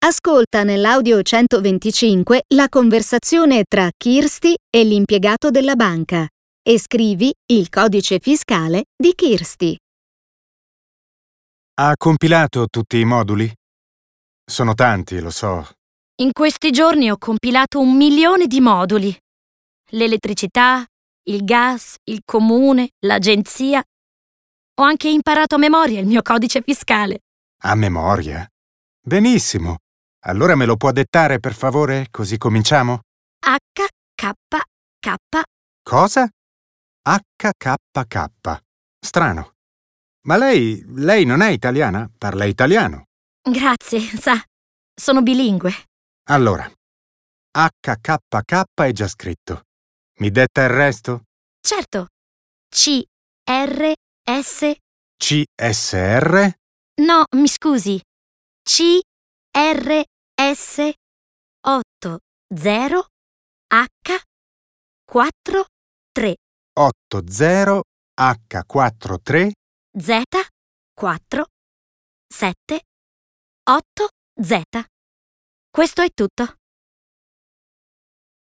Ascolta nell'audio 125 la conversazione tra Kirsty e l'impiegato della banca e scrivi il codice fiscale di Kirsty. Ha compilato tutti i moduli? Sono tanti, lo so. In questi giorni ho compilato 1 milione di moduli. L'elettricità, il gas, il comune, l'agenzia. Ho anche imparato a memoria il mio codice fiscale. A memoria? Benissimo. Allora me lo può dettare, per favore, così cominciamo? HKK. Cosa? HKK. Strano. Ma lei non è italiana? Parla italiano. Grazie, sa, sono bilingue. Allora, HKK è già scritto. Mi detta il resto? Certo. CRS. CSR? No, mi scusi. CRS 80 H43 80 H43 Z4 7 8 Z. Questo è tutto.